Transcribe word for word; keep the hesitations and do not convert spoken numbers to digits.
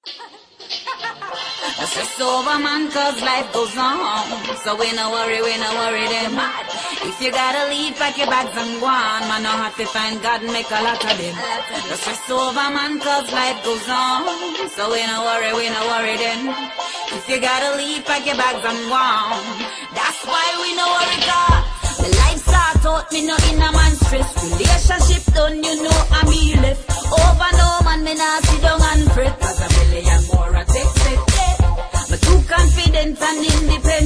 Stress over, man, cause life goes on. So we no worry, we no worry them. If you gotta leave, pack your bags and go on. Man, no have to find God and make a lot of them. Stress over, man, cause life goes on. So we no worry, we no worry them. If you gotta leave, pack your bags and go on. That's why we no worry, God. The life start out, me no in a man stress. Relationship done, you know I'm me left. Over no man, me not sit down and fret. Cause a million more a text it. Me too confident and independent.